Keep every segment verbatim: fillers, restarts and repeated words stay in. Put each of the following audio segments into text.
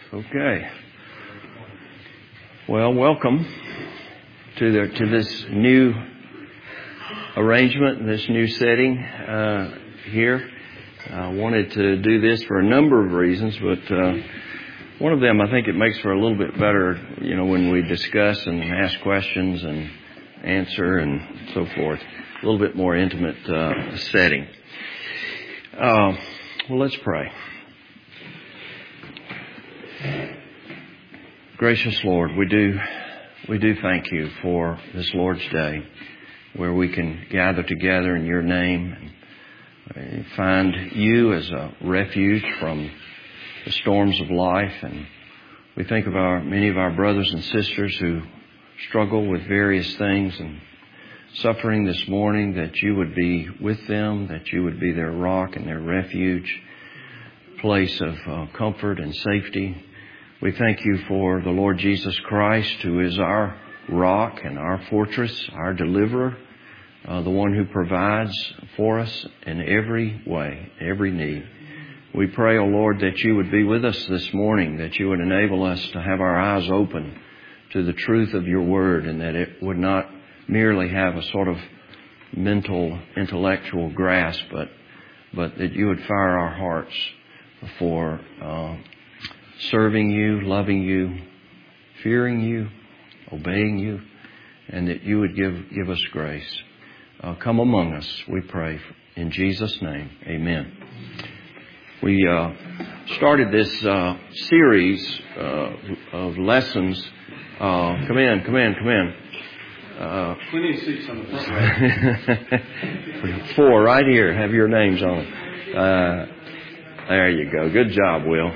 Okay. Well, welcome to the to this new arrangement, this new setting uh, here. I wanted to do this for a number of reasons, but uh, one of them, I think it makes for a little bit better, you know, when we discuss and ask questions and answer and so forth. A little bit more intimate uh, setting. Uh, well, let's pray. Gracious Lord, we do we do thank you for this Lord's Day, where we can gather together in your name and find you as a refuge from the storms of life. And we think of our many of our brothers and sisters who struggle with various things and suffering this morning, that you would be with them, that you would be their rock and their refuge, place of uh, comfort and safety. We thank you for the Lord Jesus Christ, who is our rock and our fortress, our deliverer, uh, the one who provides for us in every way, every need. We pray, O Lord, that you would be with us this morning, that you would enable us to have our eyes open to the truth of your word, and that it would not merely have a sort of mental, intellectual grasp, but but that you would fire our hearts for uh, serving you, loving you, fearing you, obeying you, and that you would give give us grace. Uh, come among us, we pray. In Jesus' name, amen. We uh, started this uh, series uh, of lessons. Uh, come in, come in, come in. Uh, Plenty of seats on the front row. Four right here. Have your names on it. Uh, there you go. Good job, Will.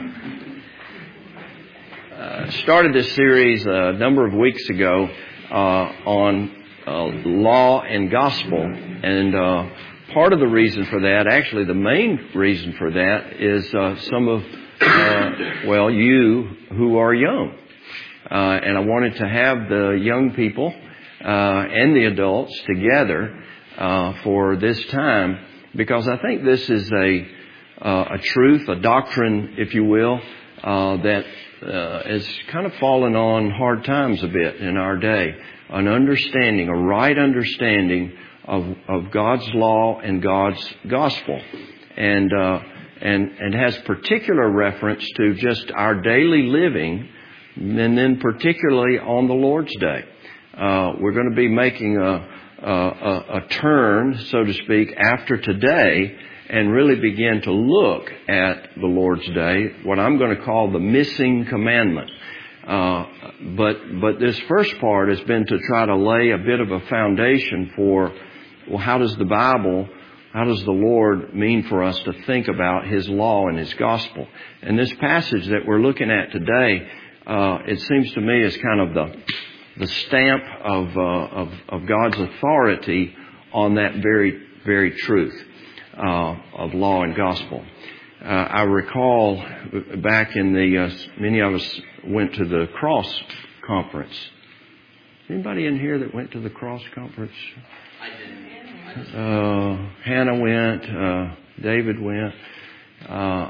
Uh, started this series a number of weeks ago uh, on uh, law and gospel, and uh, part of the reason for that, actually the main reason for that, is uh, some of uh, well, you who are young, uh, and I wanted to have the young people uh, and the adults together uh, for this time, because I think this is a uh, a truth, a doctrine, if you will, uh, that Uh, has kind of fallen on hard times a bit in our day. An understanding, a right understanding of, of God's law and God's gospel. And, uh, and, and has particular reference to just our daily living, and then particularly on the Lord's Day. Uh, we're going to be making a, a, a turn, so to speak, after today, and really begin to look at the Lord's Day, what I'm going to call the missing commandment. Uh, but but this first part has been to try to lay a bit of a foundation for, well, how does the Bible, how does the Lord mean for us to think about His law and His gospel? And this passage that we're looking at today, uh, it seems to me is kind of the the stamp of, uh, of of God's authority on that very very truth. Uh, of law and gospel. Uh, I recall back in the, uh, many of us went to the Cross Conference. Anybody in here that went to the Cross Conference? I didn't. Uh, Hannah went, uh, David went. Uh,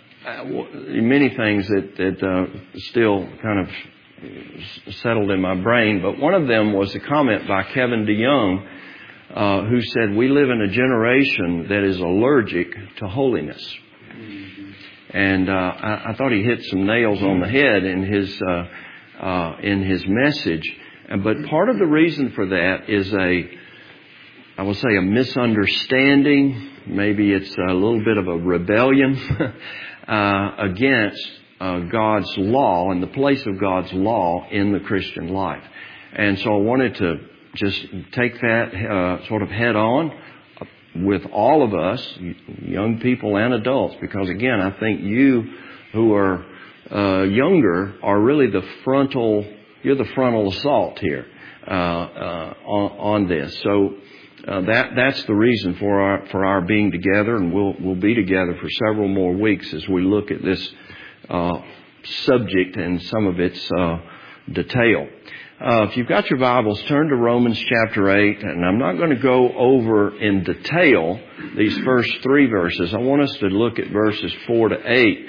many things that, that uh, still kind of settled in my brain, but one of them was a comment by Kevin DeYoung, Uh, who said, we live in a generation that is allergic to holiness. Mm-hmm. And uh, I, I thought he hit some nails on the head in his uh, uh, in his message. But part of the reason for that is a, I will say, a misunderstanding. Maybe it's a little bit of a rebellion uh, against uh, God's law and the place of God's law in the Christian life. And so I wanted to just take that uh, sort of head on with all of us, young people and adults, because again, I think you who are uh, younger are really the frontal, you're the frontal assault here uh, uh, on, on this. So uh, that that's the reason for our for our being together, and we'll we'll be together for several more weeks as we look at this uh, subject and some of its uh, detail. Uh, if you've got your Bibles, turn to Romans chapter eight, and I'm not going to go over in detail these first three verses. I want us to look at verses four to eight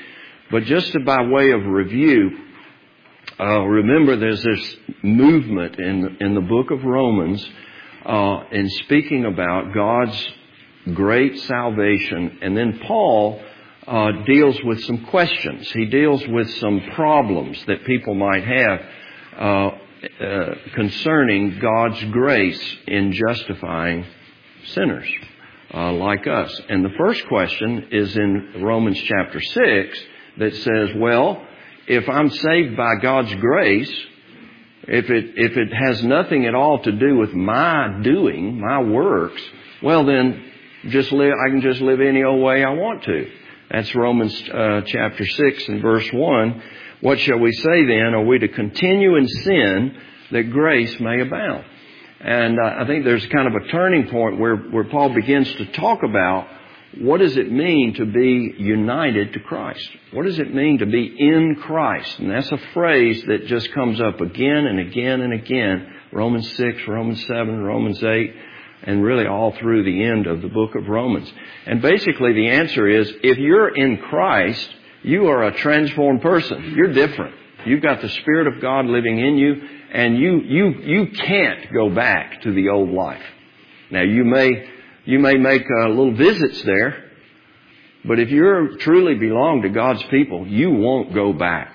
But just by way of review, uh, remember there's this movement in, in the book of Romans uh, in speaking about God's great salvation. And then Paul uh, deals with some questions. He deals with some problems that people might have uh, uh, concerning God's grace in justifying sinners uh, like us. And the first question is in Romans chapter six that says, well, if I'm saved by God's grace, if it if it has nothing at all to do with my doing, my works, well then just live. I can just live any old way I want to. That's Romans uh, chapter six and verse one. What shall we say then? Are we to continue in sin that grace may abound? And uh, I think there's kind of a turning point where where Paul begins to talk about what does it mean to be united to Christ? What does it mean to be in Christ? And that's a phrase that just comes up again and again and again. Romans six, Romans seven, Romans eight, and really all through the end of the book of Romans. And basically the answer is, if you're in Christ, you are a transformed person. You're different. You've got the Spirit of God living in you, and you you you can't go back to the old life. Now you may You may make uh, little visits there, but if you truly belong to God's people, you won't go back.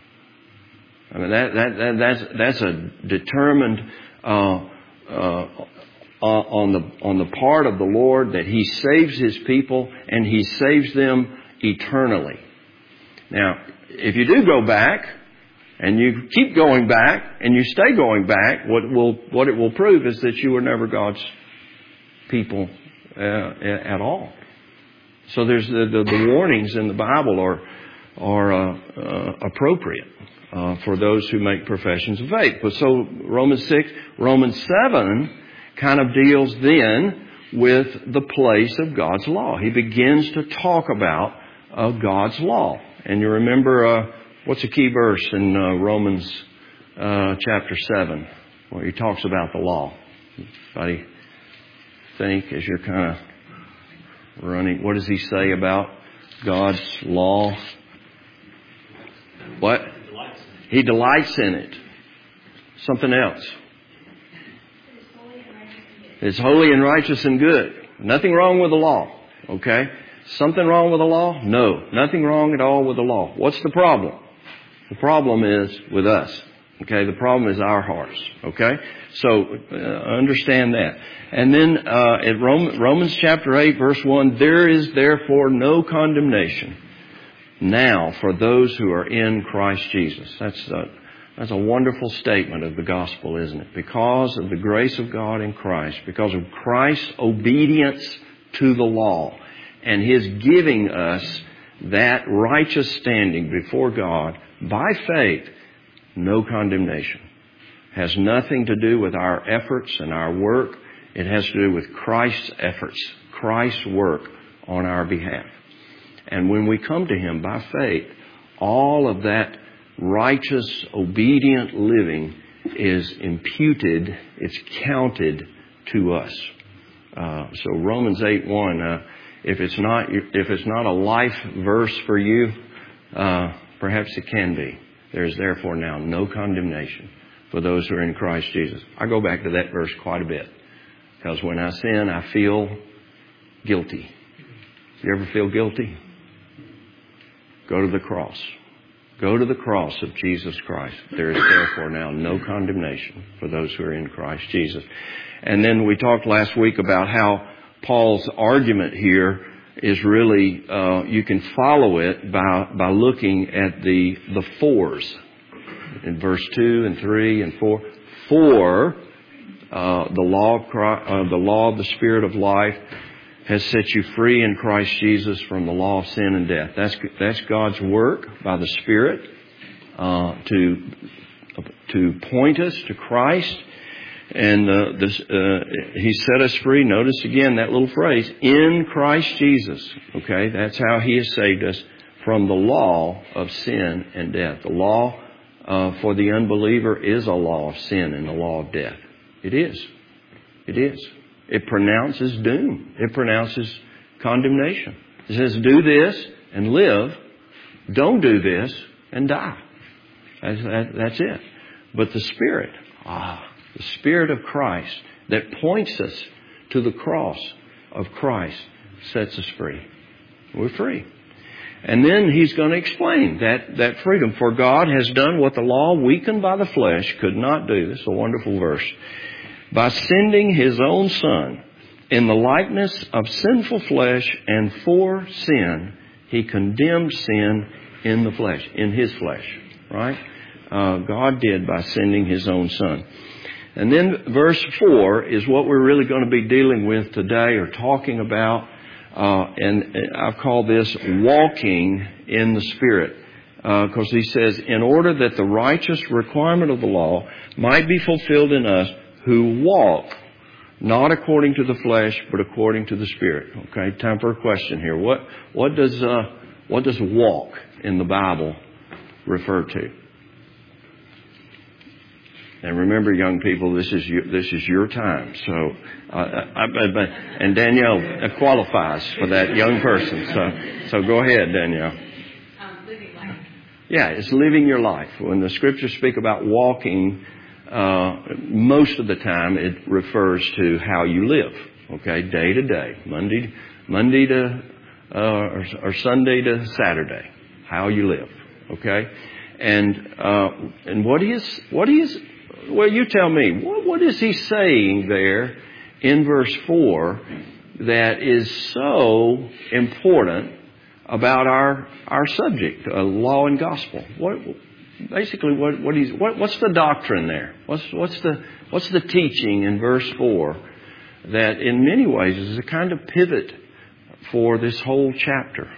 I mean, that, that, that that's that's a determined uh, uh, on the on the part of the Lord that He saves His people and He saves them eternally. Now, if you do go back and you keep going back and you stay going back, what will what it will prove is that you were never God's people uh, at all. So there's the, the, the warnings in the Bible are are uh, uh, appropriate uh, for those who make professions of faith. But so Romans six, Romans seven kind of deals then with the place of God's law. He begins to talk about uh, God's law. And you remember uh, what's a key verse in uh, Romans uh, chapter seven where he talks about the law? Anybody think as you're kind of running, what does he say about God's law? What? He delights in it. Something else. It's holy and righteous and good. Nothing wrong with the law. Okay? Something wrong with the law? No. Nothing wrong at all with the law. What's the problem? The problem is with us. Okay? The problem is our hearts. Okay? So, uh, understand that. And then, uh, in Romans chapter eight verse one, there is therefore no condemnation now for those who are in Christ Jesus. That's a, that's a wonderful statement of the gospel, isn't it? Because of the grace of God in Christ, because of Christ's obedience to the law, and His giving us that righteous standing before God by faith, no condemnation. Has nothing to do with our efforts and our work. It has to do with Christ's efforts, Christ's work on our behalf. And when we come to Him by faith, all of that righteous, obedient living is imputed, it's counted to us. Uh, so Romans eight one, uh, if it's not if it's not a life verse for you, uh, perhaps it can be. There is therefore now no condemnation for those who are in Christ Jesus. I go back to that verse quite a bit because when I sin, I feel guilty. You ever feel guilty? Go to the cross. Go to the cross of Jesus Christ. There is therefore now no condemnation for those who are in Christ Jesus. And then we talked last week about how Paul's argument here is really, uh, you can follow it by, by looking at the, the fours in verse two and three and four. For, uh, the law of Christ, uh, the law of the Spirit of life has set you free in Christ Jesus from the law of sin and death. That's, that's God's work by the Spirit, uh, to, to point us to Christ. And uh, this, uh, He set us free. Notice again that little phrase, in Christ Jesus. Okay, that's how He has saved us from the law of sin and death. The law uh, for the unbeliever is a law of sin and a law of death. It is. It is. It pronounces doom. It pronounces condemnation. It says, do this and live, don't do this and die. That's, that, that's it. But the Spirit, ah, the Spirit of Christ that points us to the cross of Christ sets us free. We're free. And then he's going to explain that, that freedom. For God has done what the law, weakened by the flesh, could not do. This is a wonderful verse. By sending His own Son in the likeness of sinful flesh, and for sin, He condemned sin in the flesh, in His flesh. Right? Uh, God did by sending His own Son. And then verse four is what we're really going to be dealing with today or talking about. Uh, and I've called this walking in the Spirit. Because uh, he says, in order that the righteous requirement of the law might be fulfilled in us who walk not according to the flesh, but according to the Spirit. Okay, time for a question here. What what does uh, what does walk in the Bible refer to? And remember, young people, this is your, this is your time. So, uh, I, I, and Danielle qualifies for that young person. So, so go ahead, Danielle. Um, living life. Yeah, it's living your life. When the Scriptures speak about walking, uh, most of the time it refers to how you live. Okay, day to day, Monday, Monday to uh, or, or Sunday to Saturday, how you live. Okay, and uh, and what is what is Well, you tell me, what, what is he saying there in verse four that is so important about our our subject, uh, law and gospel? What basically what what he's what, what's the doctrine there? What's what's the what's the teaching in verse four that in many ways is a kind of pivot for this whole chapter?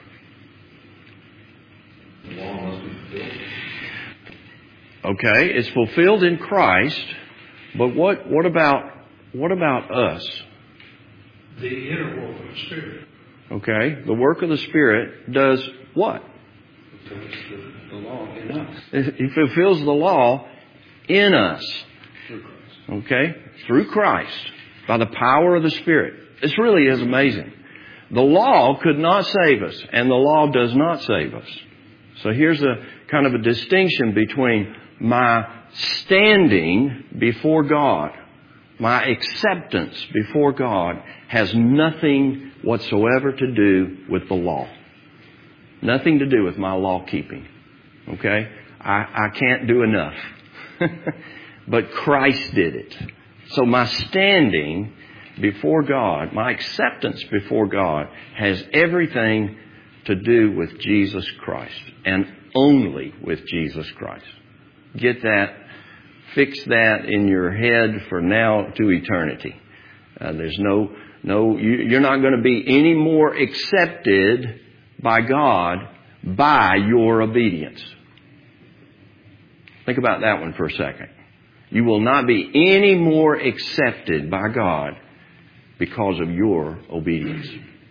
The law must be fulfilled. Okay, it's fulfilled in Christ, but what what about what about us? The inner work of the Spirit. Okay, the work of the Spirit does what? Fulfills the, the law in us. He fulfills the law in us. Through Christ. Okay, through Christ, by the power of the Spirit. This really is amazing. The law could not save us, and the law does not save us. So here's a kind of a distinction between my standing before God, my acceptance before God has nothing whatsoever to do with the law. Nothing to do with my law keeping. Okay? I, I can't do enough. But Christ did it. So my standing before God, my acceptance before God has everything to do with Jesus Christ and only with Jesus Christ. Get that, fix that in your head for now to eternity. Uh, there's no, no, you, you're not going to be any more accepted by God by your obedience. Think about that one for a second. You will not be any more accepted by God because of your obedience.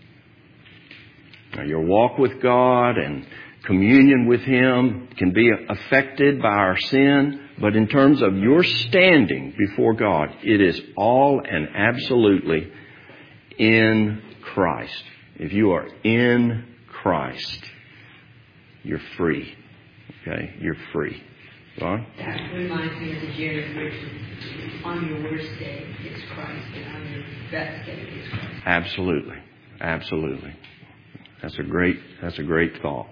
Now, your walk with God and communion with Him can be affected by our sin, but in terms of your standing before God, it is all and absolutely in Christ. If you are in Christ, you're free. Okay? You're free. Ron? That reminds me of the Jared version. On your worst day, it's Christ, and on your best day, it's Christ. Absolutely. Absolutely. That's a great, that's a great thought.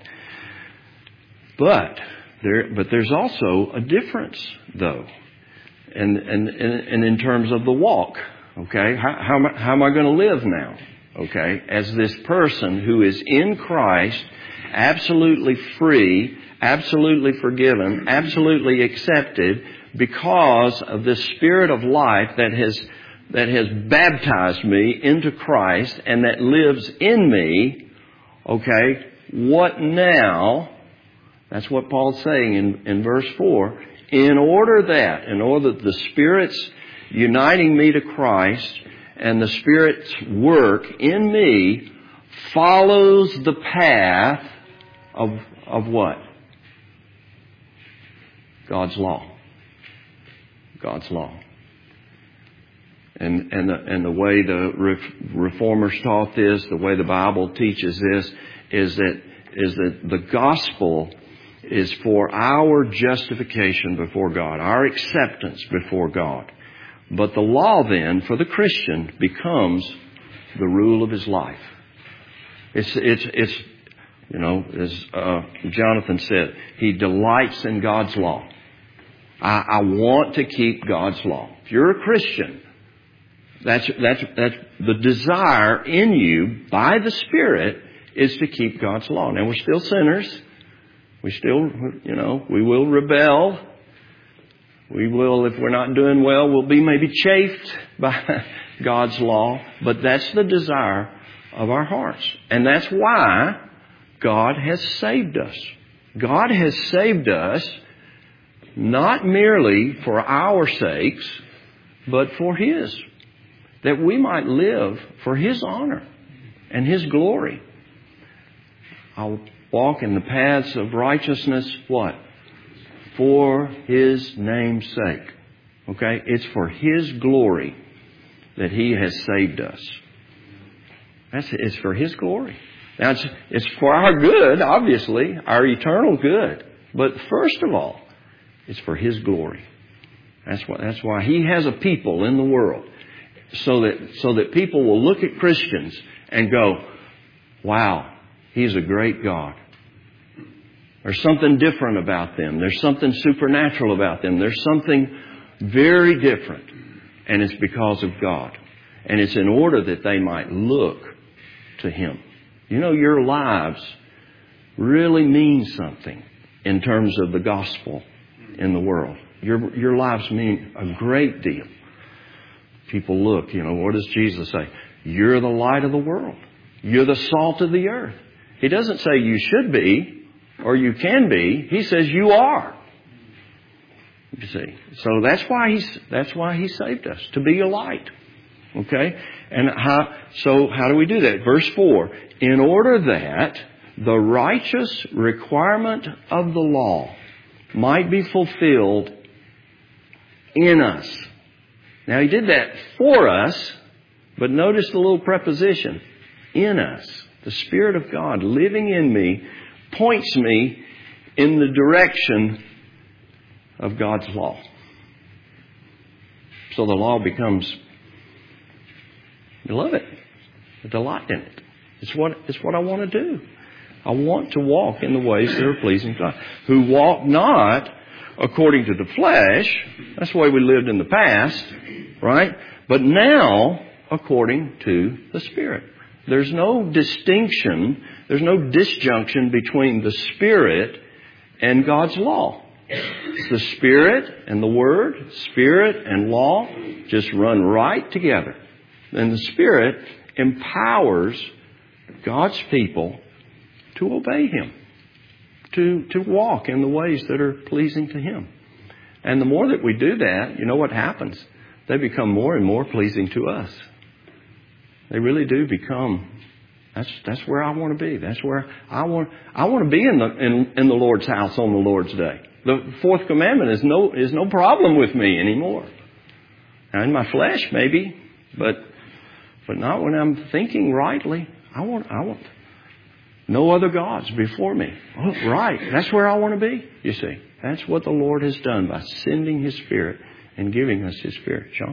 But there, but there's also a difference, though, and and and in terms of the walk. Okay, how how am I, how am I going to live now? Okay, as this person who is in Christ, absolutely free, absolutely forgiven, absolutely accepted, because of the Spirit of life that has that has baptized me into Christ and that lives in me. Okay, what now? That's what Paul's saying in, in verse four. In order that, in order that the Spirit's uniting me to Christ and the Spirit's work in me follows the path of, of what? God's law. God's law. And, and, the, and the way the reformers taught this, the way the Bible teaches this, is that is that the gospel is for our justification before God, our acceptance before God. But the law then, for the Christian, becomes the rule of his life. It's, it's, it's, you know, as uh, Jonathan said, he delights in God's law. I, I want to keep God's law. If you're a Christian, that's, that's, that's the desire in you by the Spirit is to keep God's law. Now, we're still sinners. We still, you know, we will rebel. We will, if we're not doing well, we'll be maybe chafed by God's law. But that's the desire of our hearts. And that's why God has saved us. God has saved us not merely for our sakes, but for His. That we might live for His honor and His glory. I'll walk in the paths of righteousness, what? For His name's sake. Okay? It's for His glory that He has saved us. That's, it's for His glory. Now, it's, it's for our good, obviously, our eternal good. But first of all, it's for His glory. That's why, that's why He has a people in the world. So that, so that people will look at Christians and go, wow, He's a great God. There's something different about them. There's something supernatural about them. There's something very different. And it's because of God. And it's in order that they might look to Him. You know, your lives really mean something in terms of the gospel in the world. Your, your lives mean a great deal. People look, you know, what does Jesus say? You're the light of the world. You're the salt of the earth. He doesn't say you should be or you can be. He says you are. You see. So that's why he's, that's why He saved us, to be a light. Okay? And how, so how do we do that? Verse four. In order that the righteous requirement of the law might be fulfilled in us. Now, He did that for us, but notice the little preposition. In us. The Spirit of God living in me points me in the direction of God's law. So the law becomes, I love it. I delight in it. It's what, it's what I want to do. I want to walk in the ways that are pleasing to God. Who walk not according to the flesh. That's the way we lived in the past, right? But now, according to the Spirit. There's no distinction, there's no disjunction between the Spirit and God's law. The Spirit and the Word, Spirit and law just run right together. And the Spirit empowers God's people to obey Him, to, to walk in the ways that are pleasing to Him. And the more that we do that, you know what happens? They become more and more pleasing to us. They really do become, that's that's where I want to be. That's where I want I want to be in the in, in the Lord's house on the Lord's day. The fourth commandment is no is no problem with me anymore. Now in my flesh maybe, but but not when I'm thinking rightly. I want I want no other gods before me. Oh, right. That's where I want to be, you see. That's what the Lord has done by sending His Spirit and giving us His Spirit. John?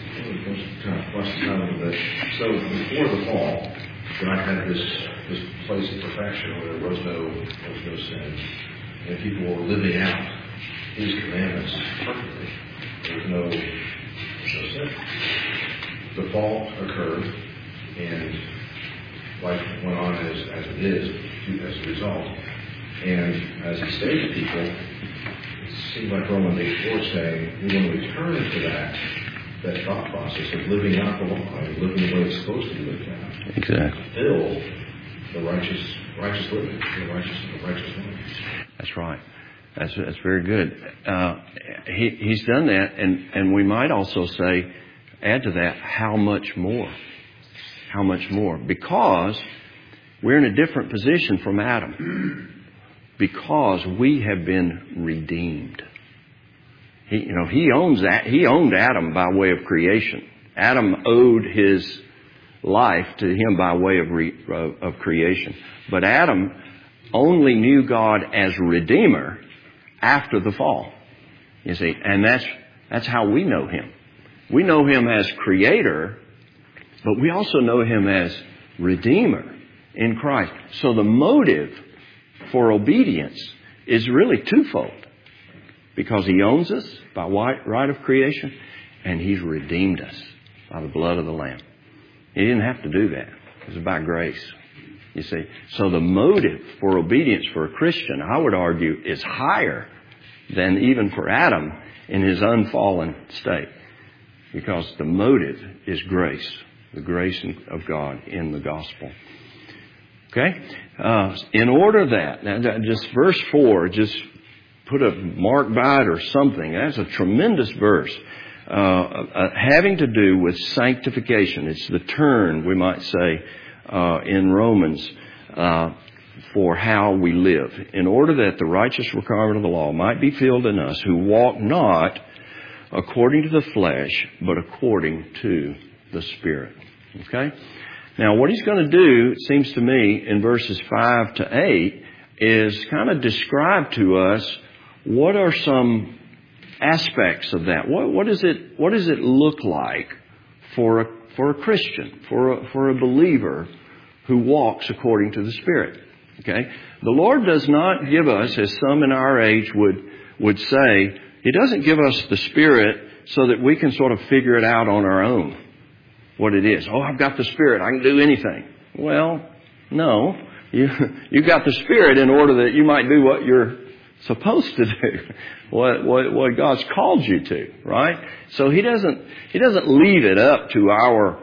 So before the fall, God had this this place of perfection where there was no, there was no sin. And people were living out His commandments perfectly. There was no, no sin. The fall occurred, and life went on as, as it is as a result. And as He saved people, it seems like Romans eight four saying, we want to return to that, that thought process of living out the law and living the way it's supposed to be lived out. Exactly. Fulfill the righteous, righteous living, the righteous, the righteous living. That's right. That's that's very good. Uh, he he's done that, and and we might also say, add to that, how much more? How much more? Because we're in a different position from Adam. Because we have been redeemed. He, you know, he owns that. He owned Adam by way of creation. Adam owed his life to him by way of re, of, of creation. But Adam only knew God as Redeemer after the fall. You see, and that's that's how we know Him. We know Him as Creator, but we also know Him as Redeemer in Christ. So the motive for obedience is really twofold. Because He owns us by right of creation, and He's redeemed us by the blood of the Lamb. He didn't have to do that. It was by grace. You see. So the motive for obedience for a Christian, I would argue, is higher than even for Adam in his unfallen state. Because the motive is grace. The grace of God in the gospel. Okay? Uh, in order that, now just verse four, just put a mark by it or something. That's a tremendous verse. Uh, uh, having to do with sanctification. It's the turn, we might say, uh, in Romans, uh, for how we live. In order that the righteous requirement of the law might be filled in us who walk not according to the flesh, but according to the Spirit. Okay? Now, what he's going to do, it seems to me, in verses five to eight, is kind of describe to us what are some aspects of that. What, what is it? What does it look like for a, for a Christian, for a, for a believer who walks according to the Spirit? Okay, the Lord does not give us, as some in our age would would say, He doesn't give us the Spirit so that we can sort of figure it out on our own. What it is. Oh, I've got the Spirit. I can do anything. Well, no. You you got the Spirit in order that you might do what you're supposed to do, what what what God's called you to, right? So He doesn't He doesn't leave it up to our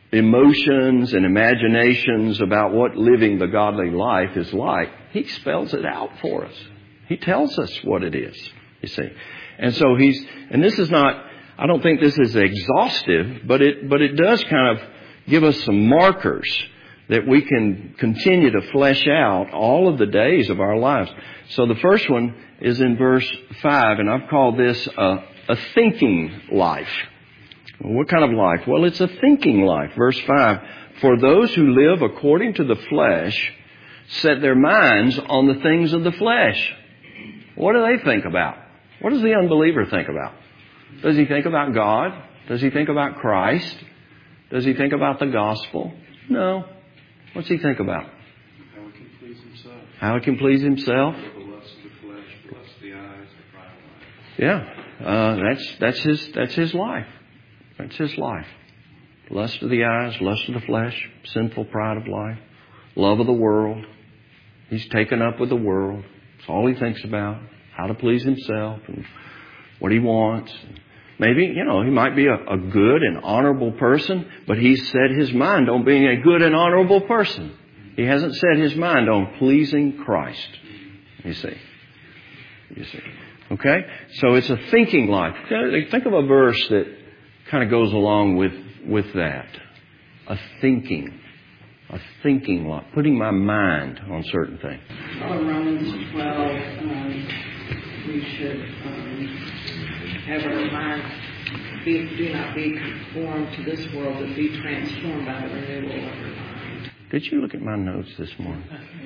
emotions and imaginations about what living the godly life is like. He spells it out for us. He tells us what it is, you see. And so He's, and this is not, I don't think this is exhaustive, but it but it does kind of give us some markers that we can continue to flesh out all of the days of our lives. So the first one is in verse five, and I've called this a, a thinking life. What kind of life? Well, it's a thinking life. Verse five, for those who live according to the flesh set their minds on the things of the flesh. What do they think about? What does the unbeliever think about? Does he think about God? Does he think about Christ? Does he think about the gospel? No. What's he think about? How he can please himself. How he can please himself? The lust of the flesh, the lust of the eyes, the pride of life. Yeah, uh, that's that's his that's his life. That's his life. Lust of the eyes, lust of the flesh, sinful pride of life, love of the world. He's taken up with the world. It's all he thinks about. How to please himself and what he wants. Maybe, you know, he might be a, a good and honorable person, but he's set his mind on being a good and honorable person. He hasn't set his mind on pleasing Christ. You see. You see. Okay? So it's a thinking life. Think of a verse that kind of goes along with, with that. A thinking. A thinking life. Putting my mind on certain things. Well, in Romans twelve, um, we should um, have our minds, be, do not be conformed to this world, but be transformed by the renewal of our mind. Did you look at my notes this morning?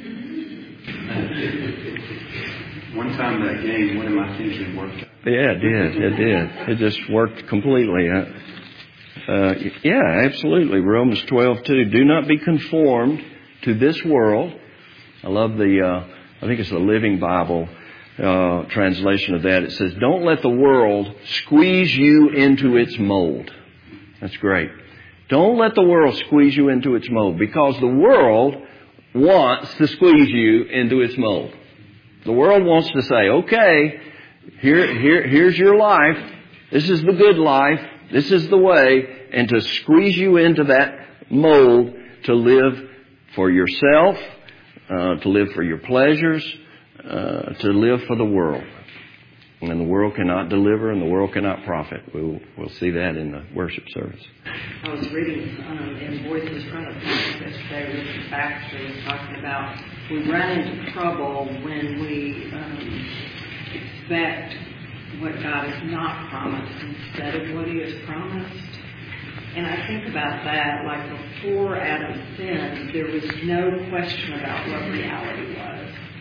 One time that game, one of my thinking worked out. Yeah, it did. It did. It just worked completely. Uh, uh, yeah, absolutely. Romans twelve two. Do not be conformed to this world. I love the, uh, I think it's the Living Bible uh, translation of that. It says, don't let the world squeeze you into its mold. That's great. Don't let the world squeeze you into its mold, because the world wants to squeeze you into its mold. The world wants to say, okay, here, here, here's your life. This is the good life. This is the way. And to squeeze you into that mold to live for yourself, uh, to live for your pleasures, uh, to live for the world. And the world cannot deliver and the world cannot profit. We'll, we'll see that in the worship service. I was reading um, in Voices from the Past yesterday, Richard Baxter was talking about we run into trouble when we um, expect what God has not promised instead of what He has promised. And I think about that, like before Adam sinned, there was no question about what reality was.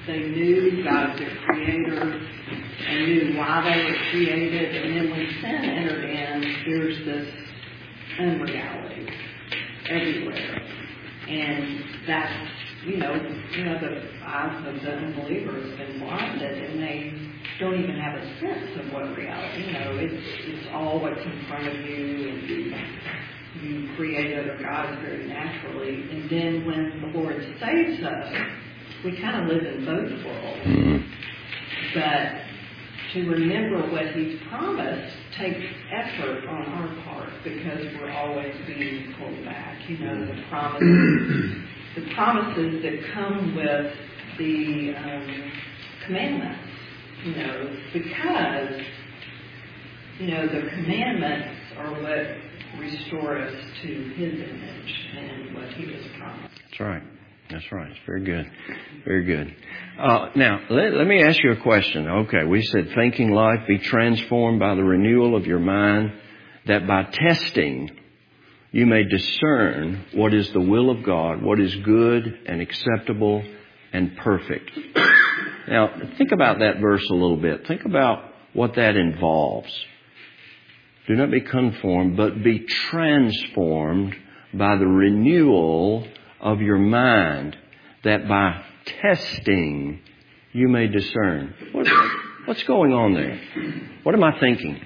they knew God as their creator and knew why they were created. And then when sin entered in, there's this unreality everywhere. And that's, you know, you know, the eyes of the unbeliever have been blinded, and they don't even have a sense of what reality. You know, it's it's all what's in front of you, and you, you create other gods very naturally. And then when the Lord saves us, we kind of live in both worlds. But to remember what He's promised takes effort on our part, because we're always being pulled back. You know, the promises, the promises that come with the um, commandments. You know, because you know the commandments are what restore us to His image and what He has promised. That's right. That's right. It's very good. Very good. Uh, now, let, let me ask you a question. Okay, we said thinking life be transformed by the renewal of your mind, that by testing you may discern what is the will of God, what is good and acceptable and perfect. Now, think about that verse a little bit. Think about what that involves. Do not be conformed, but be transformed by the renewal of your mind, that by testing you may discern. What, what's going on there? What am I thinking?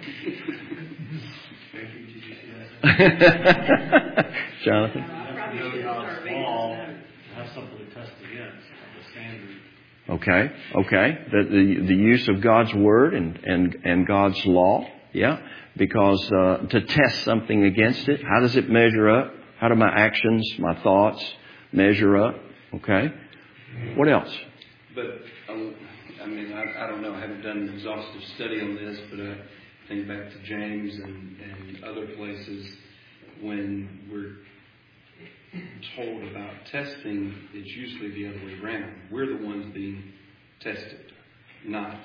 Jonathan? Have something to test against, the standard. Okay, okay. The, the the use of God's Word and, and, and God's law, yeah. Because uh, to test something against it, how does it measure up? How do my actions, my thoughts measure up? Okay. What else? But, um, I mean, I, I don't know. I haven't done an exhaustive study on this, but I think back to James and, and other places when we're told about testing, it's usually the other way around. We're the ones being tested, not,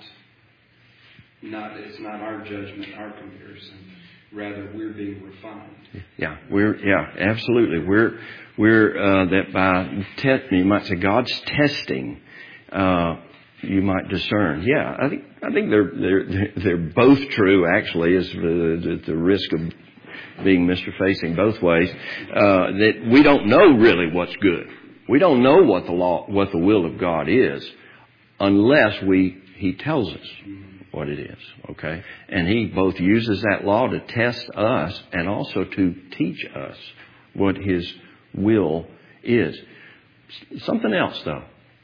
not, it's not our judgment, our comparison. Rather, we're being refined. Yeah, we're yeah, absolutely. We're we're uh, that by testing, you might say God's testing. Uh, you might discern. Yeah, I think I think they're they're they're both true. Actually, is the, the risk of being Mister Facing both ways. Uh, that we don't know really what's good. We don't know what the law, what the will of God is, unless we He tells us what it is, okay? And He both uses that law to test us and also to teach us what His will is. Something else, though.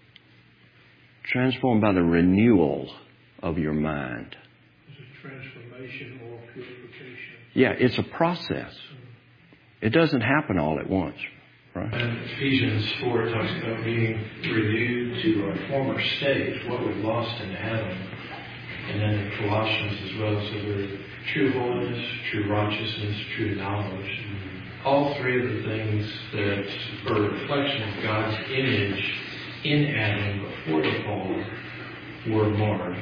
Transformed by the renewal of your mind. Is it transformation or purification? Yeah, it's a process. It doesn't happen all at once, right? In Ephesians four, it talks about being renewed to our former state, what we've lost in Adam. And then in Colossians as well, so there's true holiness, true righteousness, true knowledge. Mm-hmm. All three of the things that are a reflection of God's image in Adam before the fall were marred.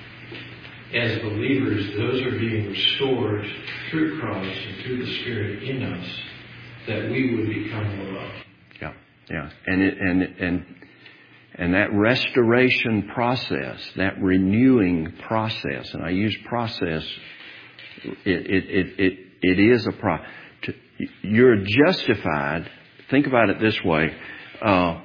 As believers, those are being restored through Christ and through the Spirit in us, that we would become more like. Yeah, yeah, and it, and and. And that restoration process, that renewing process, and I use process, it it it it, it is a pro. To, you're justified. Think about it this way: uh,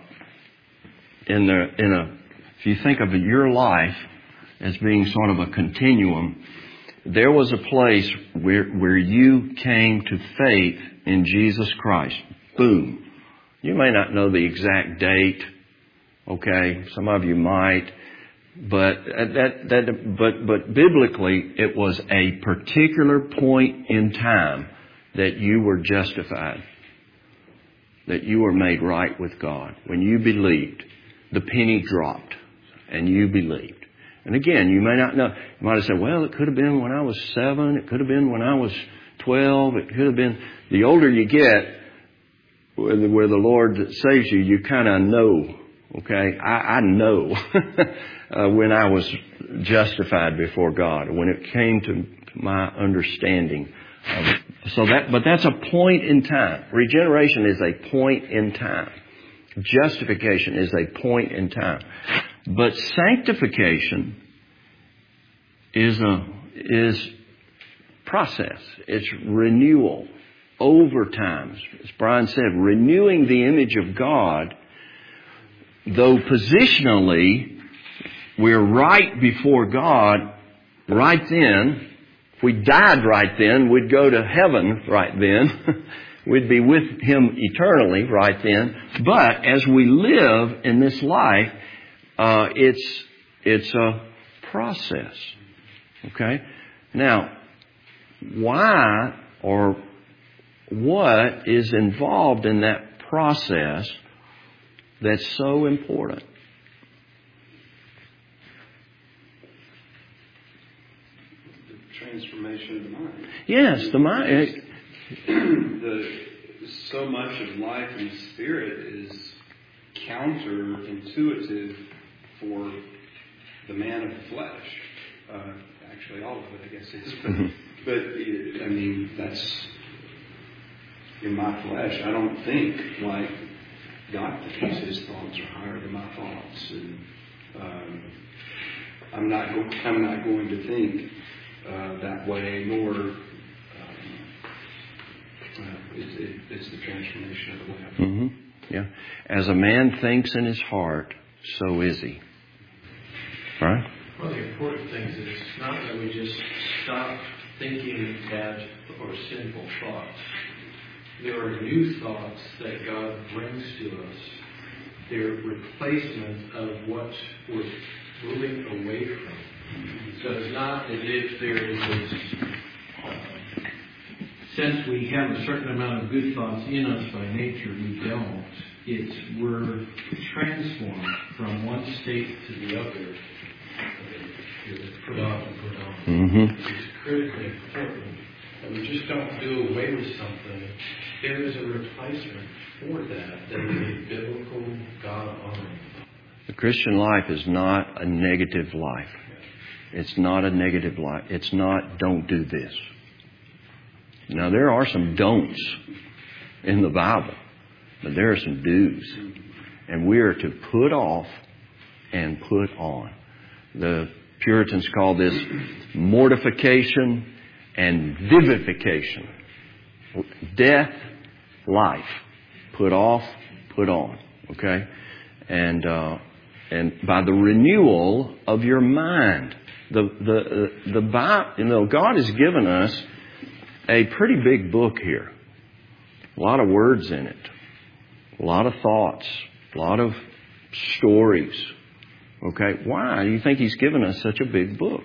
in the in a, if you think of your life as being sort of a continuum, there was a place where where you came to faith in Jesus Christ. Boom. You may not know the exact date. Okay, some of you might, but that that but but biblically, it was a particular point in time that you were justified, that you were made right with God. When you believed, the penny dropped, and you believed. And again, you may not know. You might have said, "Well, it could have been when I was seven. It could have been when I was twelve. It could have been." The older you get, where the, where the Lord saves you, you kind of know. Okay, I, I know uh, when I was justified before God, when it came to my understanding. Um, so that, but that's a point in time. Regeneration is a point in time. Justification is a point in time. But sanctification is a is process. It's renewal over time. As Brian said, renewing the image of God, though positionally we're right before God right then. If we died right then, we'd go to heaven right then. We'd be with Him eternally right then. But as we live in this life, uh, it's it's a process. Okay? Now, why or what is involved in that process that's so important? The transformation of the mind. Yes, the mind. the so much of life and spirit is counterintuitive for the man of the flesh. Uh, actually, all of it, I guess, is. But, Mm-hmm. but I mean, that's in my flesh. I don't think like God thinks. His thoughts are higher than my thoughts, and um, I'm not. Go- I'm not going to think uh, that way, nor. Uh, it's, it, it's the transformation of the life. Mm-hmm. Yeah. As a man thinks in his heart, so is he. Right? One of the important things is not that we just stop thinking bad or sinful thoughts. There are new thoughts that God brings to us. They're replacement of what we're moving away from. So it's not as if there is this uh, sense we have a certain amount of good thoughts in us by nature. We don't. It's we're transformed from one state to the other. Put off and put on. Mm-hmm. It's critically important that we just don't do away with something. There is a replacement for that that is a biblical, God-honoring. The Christian life is not a negative life. It's not a negative life. It's not, don't do this. Now, there are some don'ts in the Bible, but there are some do's. And we are to put off and put on. The Puritans call this mortification and vivification. Death, life. Put off, put on. Okay? And uh, and by the renewal of your mind. The the the Bible, you know, God has given us a pretty big book here. A lot of words in it. A lot of thoughts. A lot of stories. Okay, why do you think He's given us such a big book?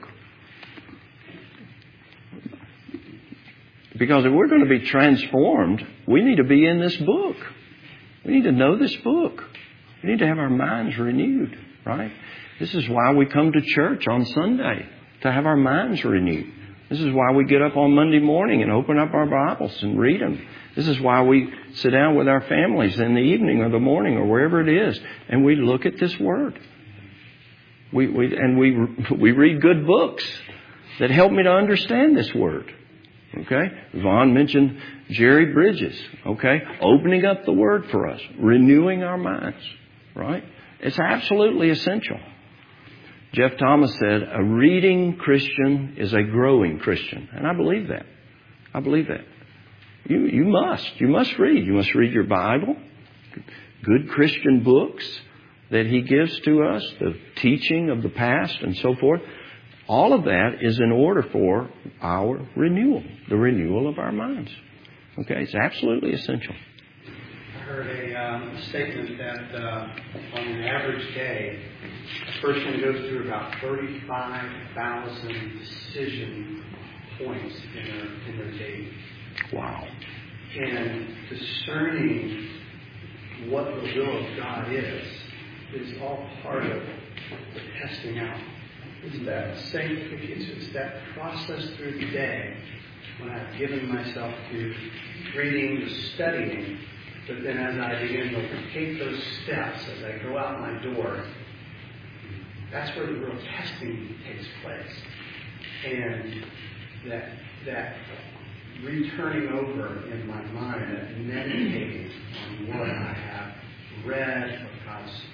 Because if we're going to be transformed, we need to be in this book. We need to know this book. We need to have our minds renewed, right? This is why we come to church on Sunday, to have our minds renewed. This is why we get up on Monday morning and open up our Bibles and read them. This is why we sit down with our families in the evening or the morning or wherever it is, and we look at this Word. We, we and we we read good books that help me to understand this Word. Okay? Vaughn mentioned Jerry Bridges. Okay? Opening up the Word for us. Renewing our minds. Right? It's absolutely essential. Jeff Thomas said, a reading Christian is a growing Christian. And I believe that. I believe that. You, you must. You must read. You must read your Bible. Good Christian books that He gives to us. The teaching of the past and so forth. All of that is in order for our renewal. The renewal of our minds. Okay? It's absolutely essential. I heard a um, statement that uh, on an average day, a person goes through about thirty-five thousand decision points in their, in their day. Wow. And discerning what the will of God is, is all part of the testing out. It's that sanctification, it's that process through the day when I've given myself to reading, to studying, but then as I begin to take those steps, as I go out my door, that's where the real testing takes place. And that that returning over in my mind, that meditating on what I have read, what God's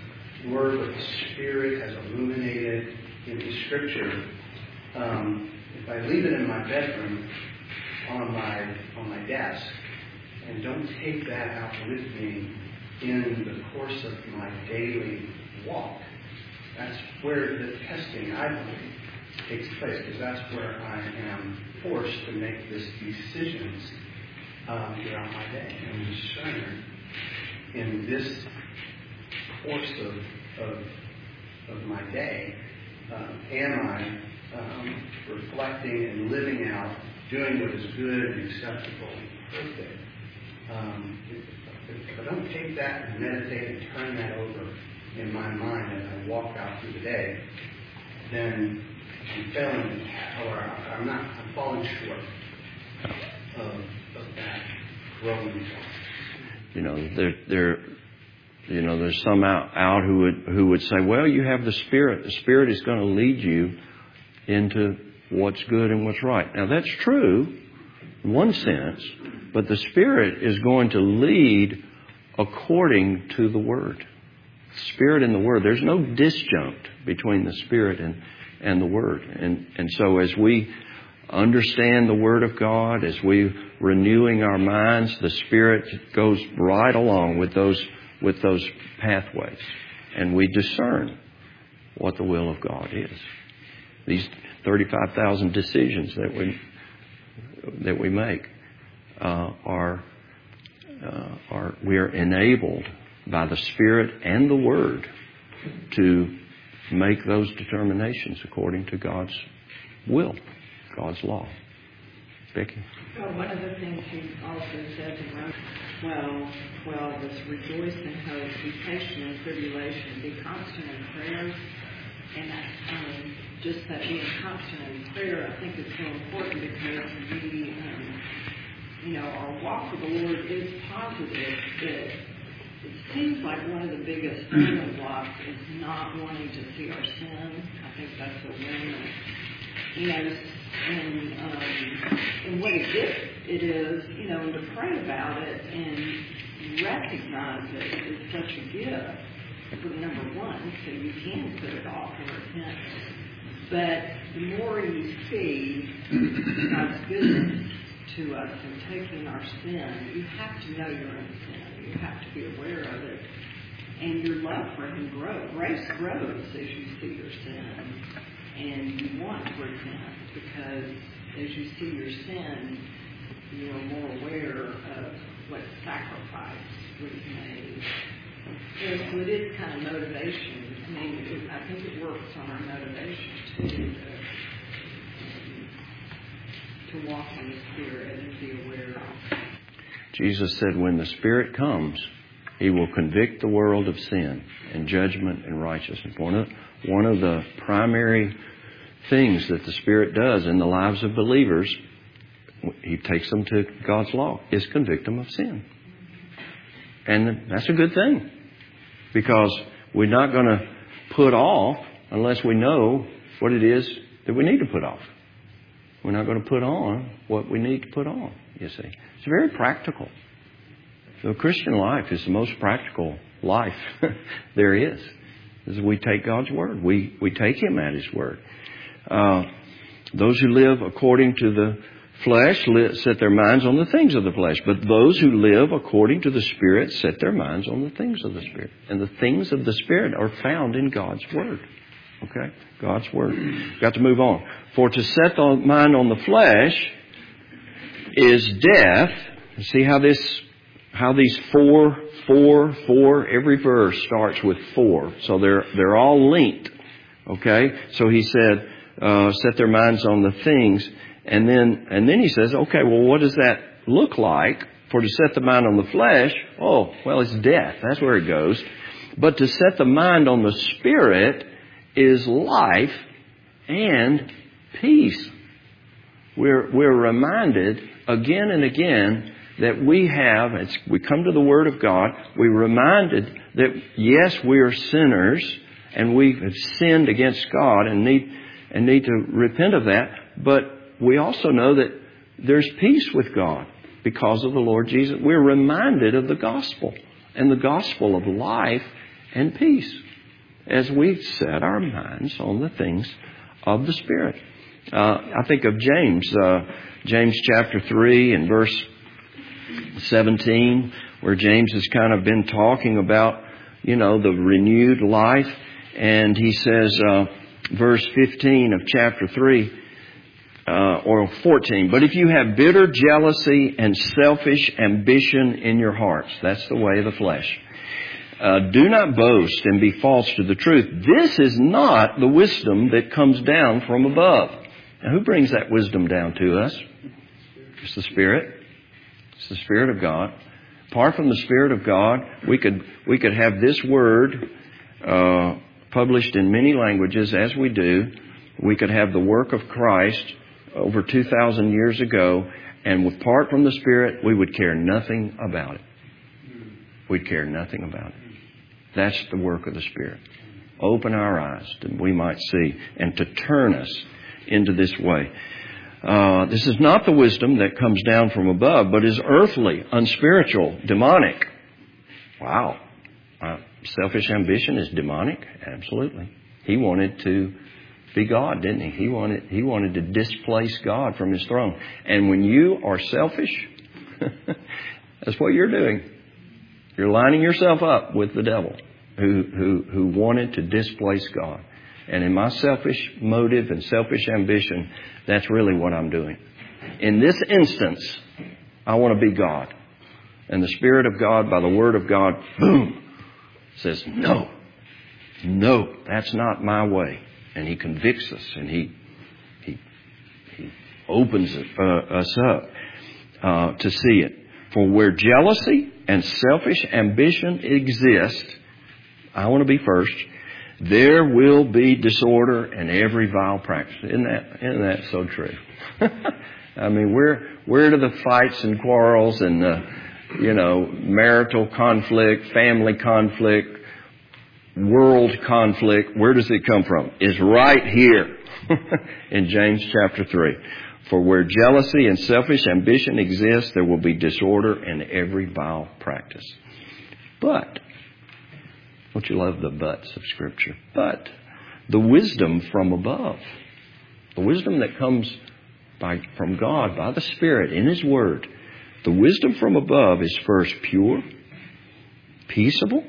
word, what the Spirit has illuminated in the Scripture, um, if I leave it in my bedroom on my on my desk and don't take that out with me in the course of my daily walk, that's where the testing, I believe, takes place, because that's where I am forced to make these decisions um, throughout my day and discern in this course of of, of my day, um, am I um, reflecting and living out, doing what is good and acceptable and perfect? Um, if, if I don't take that and meditate and turn that over in my mind as I walk out through the day, then I'm failing, or I'm not, I'm falling short of, of that growing. You know, there, there, you know, there's some out, out who would who would say, well, you have the Spirit. The Spirit is going to lead you into what's good and what's right. Now, that's true in one sense, but the Spirit is going to lead according to the Word. Spirit and the Word. There's no disjunct between the Spirit and, and the Word. And, and so as we understand the Word of God, as we renewing our minds, the Spirit goes right along with those with those pathways. And we discern what the will of God is. These thirty-five thousand decisions that we that we make uh, are uh, are we are enabled by the Spirit and the Word to make those determinations according to God's will, God's law. Becky? Well, one of the things he also says in Romans twelve, twelve is rejoice in hope, be patient in tribulation, be constant in prayer. And um, just that being constant in prayer, I think is so important because we, um, you know, our walk with the Lord is positive, but it seems like one of the biggest stumbling blocks is not wanting to see our sin. I think that's a win. You know, and, um, and what a gift it is, you know, and to pray about it and recognize it is such a gift. For number one, so you can put it off and repent. But the more you see God's goodness to us and taking our sin, you have to know you're in sin. You have to be aware of it. And your love for Him grows. Grace grows as you see your sin. And you want to repent because as you see your sin, you are more aware of what sacrifice was made. Yeah, so it is kind of motivation. I mean, it, I think it works on our motivation too, to, to walk in the Spirit and be aware of. Jesus said when the Spirit comes, He will convict the world of sin and judgment and righteousness. One of, one of the primary things that the Spirit does in the lives of believers, He takes them to God's law, is convict them of sin. And that's a good thing, because we're not going to put off unless we know what it is that we need to put off. We're not going to put on what we need to put on, you see. It's very practical. The Christian life is the most practical life there is. As we take God's Word. We, we take Him at His Word. Uh, those who live according to the flesh set their minds on the things of the flesh. But those who live according to the Spirit set their minds on the things of the Spirit. And the things of the Spirit are found in God's Word. Okay? God's Word. Got to move on. For to set the mind on the flesh is death. See how this, how these four, four, four, every verse starts with four. So they're, they're all linked. Okay? So he said, uh, set their minds on the things. And then, and then he says, okay, well, what does that look like? For to set the mind on the flesh, oh, well, it's death. That's where it goes. But to set the mind on the Spirit is life and peace. We're, we're reminded again and again that we have, it's, we come to the Word of God, we're reminded that, yes, we are sinners and we have sinned against God and need, and need to repent of that, but we also know that there's peace with God because of the Lord Jesus. We're reminded of the gospel and the gospel of life and peace. as we set our minds on the things of the Spirit. Uh, I think of James, uh, James chapter three and verse seventeen, where James has kind of been talking about, you know, the renewed life. And he says, uh, verse fifteen of chapter three, uh, or fourteen, but if you have bitter jealousy and selfish ambition in your hearts, that's the way of the flesh. Uh, do not boast and be false to the truth. This is not the wisdom that comes down from above. Now, who brings that wisdom down to us? It's the Spirit. It's the Spirit of God. Apart from the Spirit of God, we could we could have this word uh, published in many languages, as we do. We could have the work of Christ over two thousand years ago, and apart from the Spirit, we would care nothing about it. We'd care nothing about it. That's the work of the Spirit. Open our eyes that we might see, and to turn us into this way. Uh, this is not the wisdom that comes down from above, but is earthly, unspiritual, demonic. Wow. Uh, selfish ambition is demonic? Absolutely. He wanted to be God, didn't he? He wanted, he wanted to displace God from His throne. And when you are selfish, that's what you're doing. You're lining yourself up with the devil who, who, who wanted to displace God. And in my selfish motive and selfish ambition, that's really what I'm doing. In this instance, I want to be God. And the Spirit of God, by the Word of God, boom, says, no, no, that's not my way. And He convicts us, and He He, he opens it, uh, us up uh, to see it. For where jealousy and selfish ambition exist, I want to be first, there will be disorder and every vile practice. Isn't that, isn't that so true? I mean, where, where do the fights and quarrels and the, you know, marital conflict, family conflict, world conflict, where does it come from? It's right here in James chapter three. For where jealousy and selfish ambition exist, there will be disorder and every vile practice. But, don't you love the buts of Scripture? But the wisdom from above, the wisdom that comes by, from God by the Spirit in His Word, the wisdom from above is first pure, peaceable,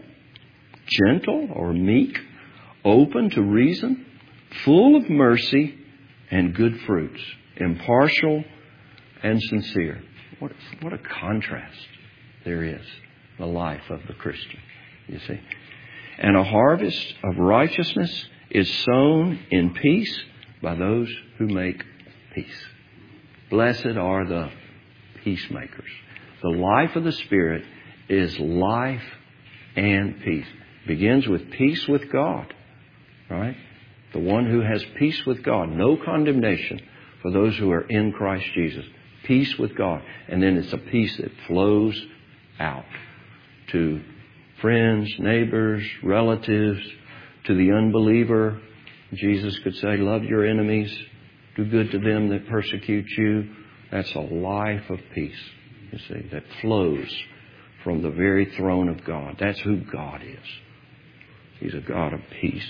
gentle or meek, open to reason, full of mercy and good fruits, impartial and sincere. What, what a contrast there is in the life of the Christian, you see. And a harvest of righteousness is sown in peace by those who make peace. Blessed are the peacemakers. The life of the Spirit is life and peace. It begins with peace with God, right? The one who has peace with God, no condemnation for those who are in Christ Jesus. Peace with God. And then it's a peace that flows out to friends, neighbors, relatives, to the unbeliever. Jesus could say, love your enemies, do good to them that persecute you. That's a life of peace, you see, that flows from the very throne of God. That's who God is. He's a God of peace.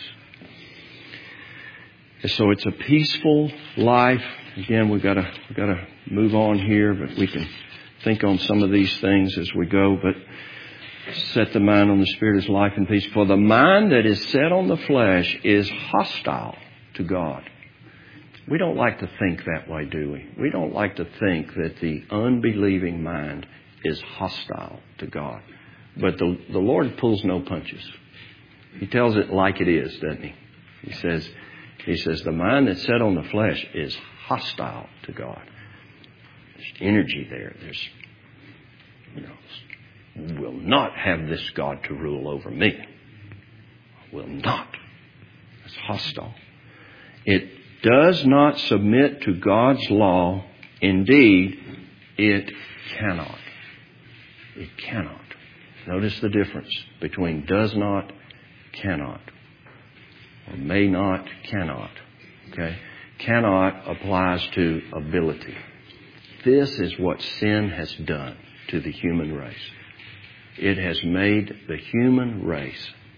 And so it's a peaceful life. Again, we've got to we've got to move on here, but we can think on some of these things as we go. But set the mind on the Spirit is life and peace. For the mind that is set on the flesh is hostile to God. We don't like to think that way, do we? We don't like to think that the unbelieving mind is hostile to God. But the, the Lord pulls no punches. He tells it like it is, doesn't He? He says, He says, the mind that's set on the flesh is hostile to God. There's energy there. There's, you know, will not have this God to rule over me. Will not. It's hostile. It does not submit to God's law. Indeed, it cannot. It cannot. Notice the difference between does not, cannot. Or may not, cannot. Okay? Cannot applies to ability. This is what sin has done to the human race. It has made the human race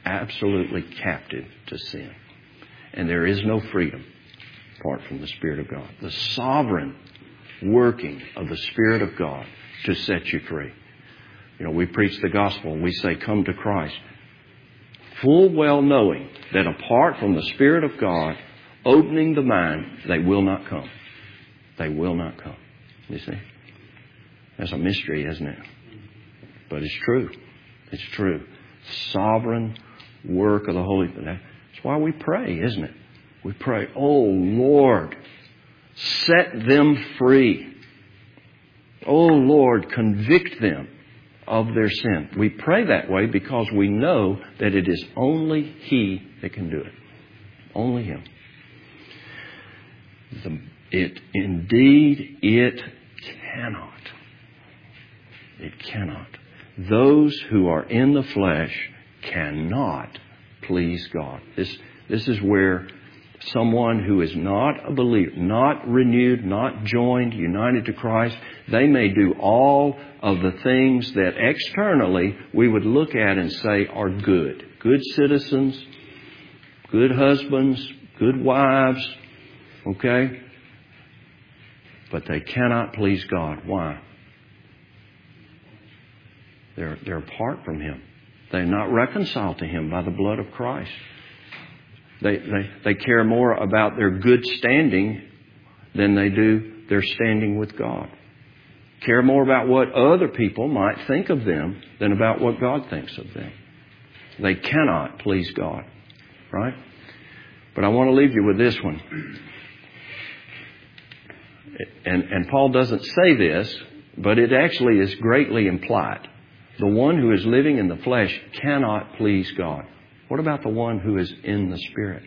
absolutely captive to sin. And there is no freedom apart from the Spirit of God. The sovereign working of the Spirit of God to set you free. You know, we preach the gospel and we say, come to Christ. Full well knowing that apart from the Spirit of God opening the mind, they will not come. They will not come. You see? That's a mystery, isn't it? But it's true. It's true. Sovereign work of the Holy Spirit. That's why we pray, isn't it? We pray, oh Lord, set them free. Oh Lord, convict them of their sin. We pray that way because we know that it is only He that can do it. Only Him. The, it indeed, it cannot. It cannot. Those who are in the flesh cannot please God. This, this is where someone who is not a believer, not renewed, not joined, united to Christ, they may do all of the things that externally we would look at and say are good. Good citizens, good husbands, good wives, okay? But they cannot please God. Why? They're, they're apart from Him. They're not reconciled to Him by the blood of Christ. They, they, they care more about their good standing than they do their standing with God. Care more about what other people might think of them than about what God thinks of them. They cannot please God. Right? But I want to leave you with this one. And, and Paul doesn't say this, but it actually is greatly implied. The one who is living in the flesh cannot please God. What about the one who is in the Spirit?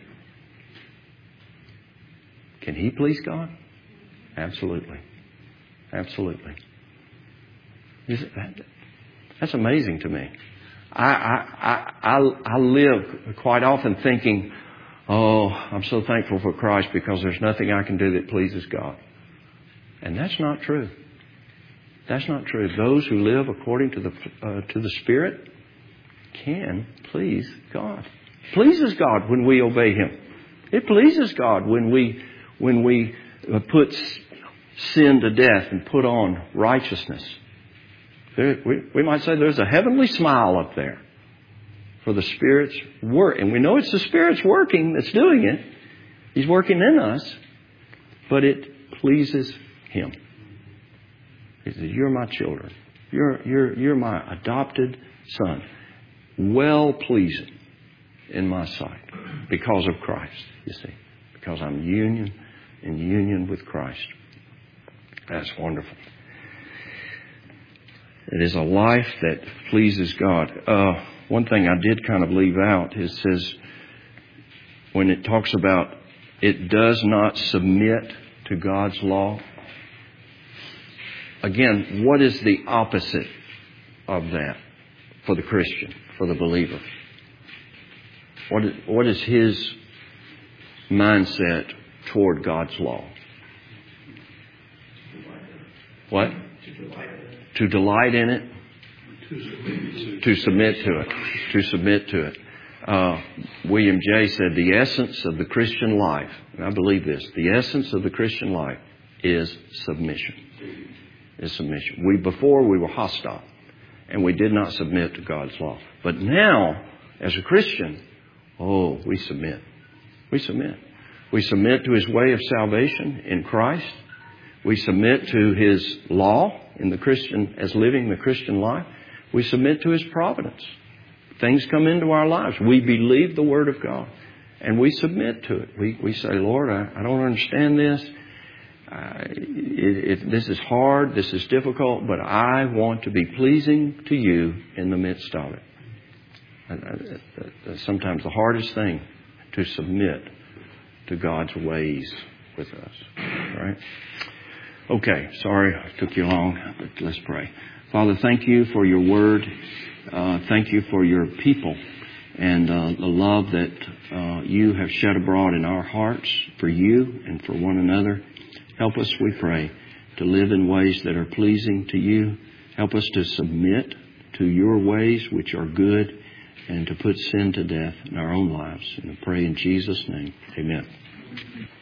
Can he please God? Absolutely. Absolutely. Is it, that's amazing to me. I, I, I, I live quite often thinking, oh, I'm so thankful for Christ because there's nothing I can do that pleases God. And that's not true. That's not true. Those who live according to the uh, to the Spirit can please God. It pleases God when we obey Him. It pleases God when we when we put sin to death and put on righteousness. There, we, we might say there's a heavenly smile up there for the Spirit's work. And we know it's the Spirit's working that's doing it. He's working in us. But it pleases Him. He says, you're my children. You're, you're, you're my adopted son. Well pleasing in my sight because of Christ, you see. Because I'm union in union with Christ. That's wonderful. It is a life that pleases God. Uh, one thing I did kind of leave out, it says, when it talks about it does not submit to God's law. Again, what is the opposite of that for the Christian, for the believer? What is, what is his mindset toward God's law? What? To delight in it. To submit to it. To submit to it. Uh, William J. said the essence of the Christian life, and I believe this, the essence of the Christian life is submission. Is submission. We before we were hostile and we did not submit to God's law. But now, as a Christian, oh, we submit. We submit. We submit to His way of salvation in Christ. We submit to His law in the Christian, as living the Christian life. We submit to His providence. Things come into our lives. We believe the Word of God and we submit to it. We, we say, Lord, I, I don't understand this. Uh, it, it, this is hard. This is difficult, but I want to be pleasing to You in the midst of it. And, uh, sometimes the hardest thing to submit to God's ways with us. Right? Okay. Sorry I took you long, but let's pray. Father, thank You for Your Word. Uh, thank You for Your people and uh, the love that uh, You have shed abroad in our hearts for You and for one another. Help us, we pray, to live in ways that are pleasing to You. Help us to submit to Your ways, which are good. and to put sin to death in our own lives. And I pray in Jesus' name. Amen.